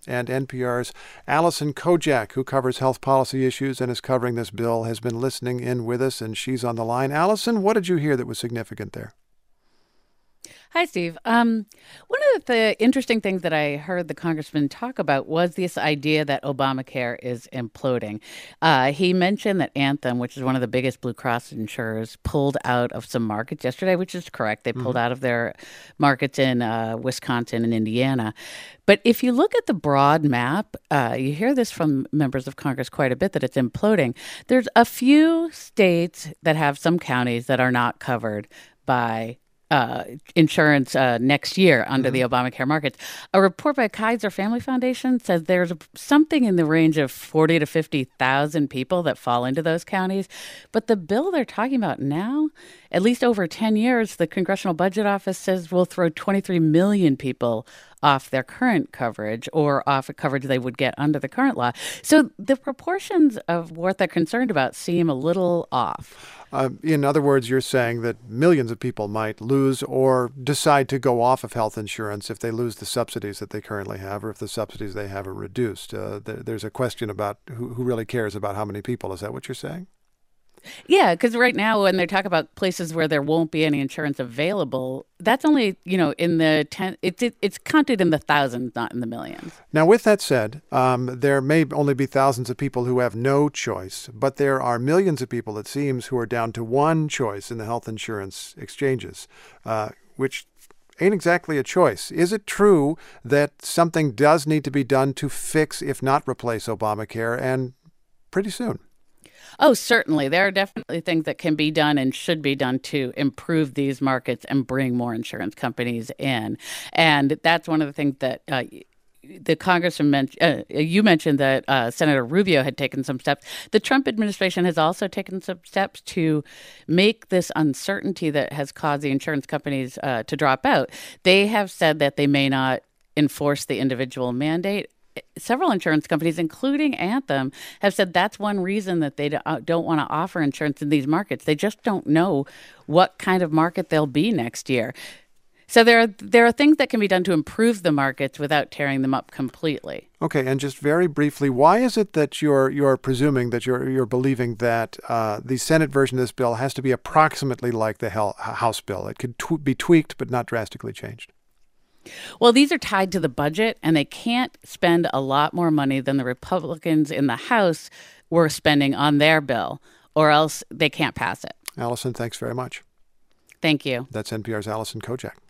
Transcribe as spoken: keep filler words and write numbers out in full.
and N P R's Allison Kojak, who covers health policy issues and is covering this bill, has been listening in with us, and she's on the line. Allison, what did you hear that was significant there? Hi, Steve. Um, one of the interesting things that I heard the congressman talk about was this idea that Obamacare is imploding. Uh, he mentioned that Anthem, which is one of the biggest Blue Cross insurers, pulled out of some markets yesterday, which is correct. They pulled mm-hmm. out of their markets in uh, Wisconsin and Indiana. But if you look at the broad map, uh, you hear this from members of Congress quite a bit, that it's imploding. There's a few states that have some counties that are not covered by Uh, insurance uh, next year under mm-hmm. the Obamacare markets. A report by Kaiser Family Foundation says there's a, something in the range of forty to fifty thousand people that fall into those counties. But the bill they're talking about now, at least over ten years, the Congressional Budget Office says will throw twenty-three million people off their current coverage or off a coverage they would get under the current law. So the proportions of what they're concerned about seem a little off. Uh, in other words, you're saying that millions of people might lose or decide to go off of health insurance if they lose the subsidies that they currently have, or if the subsidies they have are reduced. Uh, there, there's a question about who, who really cares about how many people. Is that what you're saying? Yeah, because right now when they talk about places where there won't be any insurance available, that's only, you know, in the ten, it's it, it's counted in the thousands, not in the millions. Now, with that said, um, there may only be thousands of people who have no choice, but there are millions of people, it seems, who are down to one choice in the health insurance exchanges, uh, which ain't exactly a choice. Is it true that something does need to be done to fix, if not replace, Obamacare, and pretty soon? Oh, certainly. There are definitely things that can be done and should be done to improve these markets and bring more insurance companies in. And that's one of the things that uh, the congressman mentioned. Uh, you mentioned that uh, Senator Rubio had taken some steps. The Trump administration has also taken some steps to make this uncertainty that has caused the insurance companies uh, to drop out. They have said that they may not enforce the individual mandate. Several insurance companies, including Anthem, have said that's one reason that they don't want to offer insurance in these markets. They just don't know what kind of market they'll be next year. So there are there are things that can be done to improve the markets without tearing them up completely. Okay, and just very briefly, why is it that you're you're presuming that you're you're believing that uh, the Senate version of this bill has to be approximately like the House bill? It could tw- be tweaked but not drastically changed. Well, these are tied to the budget, and they can't spend a lot more money than the Republicans in the House were spending on their bill, or else they can't pass it. Allison, thanks very much. Thank you. That's N P R's Allison Kojak.